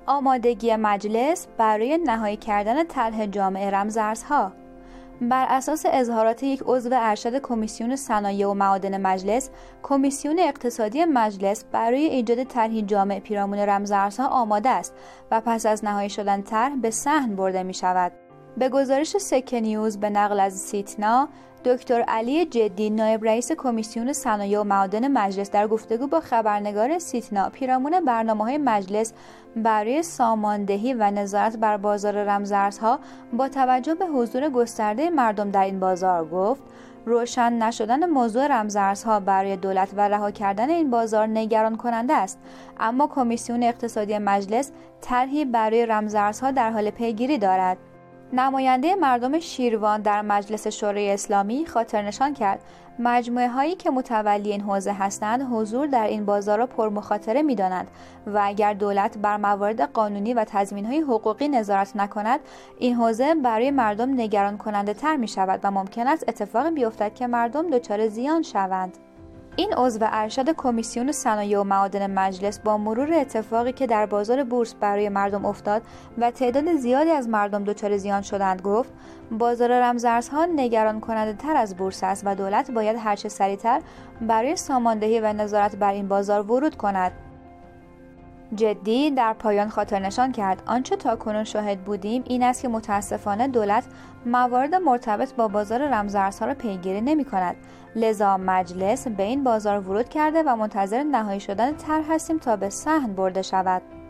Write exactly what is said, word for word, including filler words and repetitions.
آمادگی مجلس برای نهایی کردن طرح جامع رمزارزها. بر اساس اظهارات یک عضو ارشد کمیسیون صنایع و معادن مجلس، کمیسیون اقتصادی مجلس برای ایجاد طرحی جامع پیرامون رمزارزها آماده است و پس از نهایی شدن طرح به صحن برده می شود. به گزارش سکه نیوز به نقل از سیتنا، دکتر علی جدی نایب رئیس کمیسیون صنایع و معادن مجلس در گفتگو با خبرنگار سیتنا پیرامون برنامه‌های مجلس برای ساماندهی و نظارت بر بازار رمزارزها با توجه به حضور گسترده مردم در این بازار گفت: روشن نشدن موضوع رمزارزها برای دولت و رها کردن این بازار نگران کننده است، اما کمیسیون اقتصادی مجلس طرحی برای رمزارزها در حال پیگیری دارد. نماینده مردم شیروان در مجلس شورای اسلامی خاطر نشان کرد مجموعه هایی که متولی این حوزه هستند حضور در این بازار را پرمخاطره می دانند و اگر دولت بر موارد قانونی و تضمین های حقوقی نظارت نکند، این حوزه برای مردم نگران کننده تر می شود و ممکن است اتفاقی بیفتد که مردم دچار زیان شوند. این عضو ارشد کمیسیون صنایع و معادن مجلس با مرور اتفاقی که در بازار بورس برای مردم افتاد و تعداد زیادی از مردم دچار زیان شدند گفت: بازار رمزارزها نگران کننده تر از بورس است و دولت باید هرچه سریعتر برای ساماندهی و نظارت بر این بازار ورود کند. جدی در پایان خاطر نشان کرد آنچه تاکنون شاهد بودیم این است که متاسفانه دولت موارد مرتبط با بازار رمزارزها را پیگیری نمی کند، لذا مجلس به این بازار ورود کرده و منتظر نهایی شدن طرح هستیم تا به صحن برده شود.